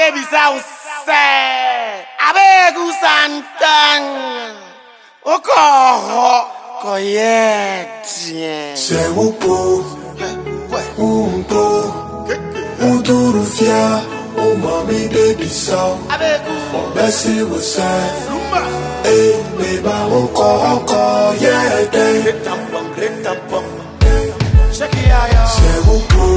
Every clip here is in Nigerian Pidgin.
baby say, abegu santang, oko koyeti. Se upo, udurufia, mami baby sound. Messi was sad. Hey, baby, oko yeti. Se upo,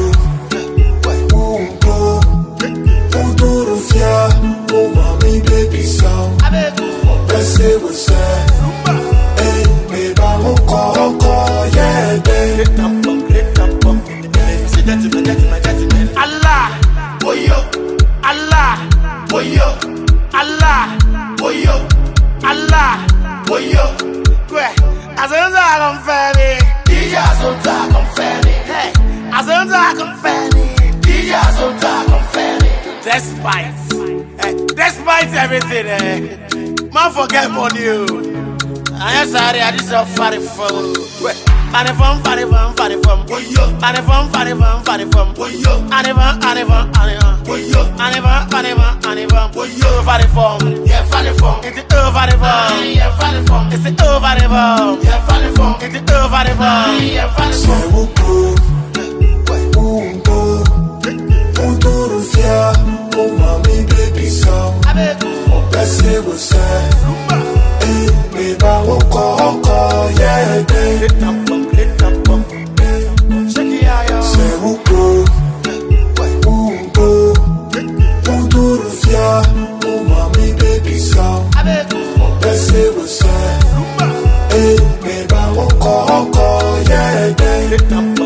udurufia, mami baby sound. Messi was sad. Hey, baby, oko yeti. Allah, boyo, Allah, boyo, Allah, boyo, Allah, boyo. Kwe, azonza konfeni, DJ azonza konfeni. Hey, azonza konfeni, DJ azonza konfeni. Despite everything, man forget money. I am sorry, I just so funny for. Funny fun, funny fun, funny fun. Funny fun, funny fun, funny fun. Funny fun, funny fun, funny fun. Funny fun, funny fun, funny fun. Funny fun, yeah, funny fun. It's over the fun, yeah, funny fun. It's over the fun, yeah, funny fun. It's over the fun, yeah, funny fun. Udurufia, mami baby sound. Messi was sad. Hey, baby, oko yeti. Udurufia, mami baby sound. Messi was sad. Hey, baby, oko yeti.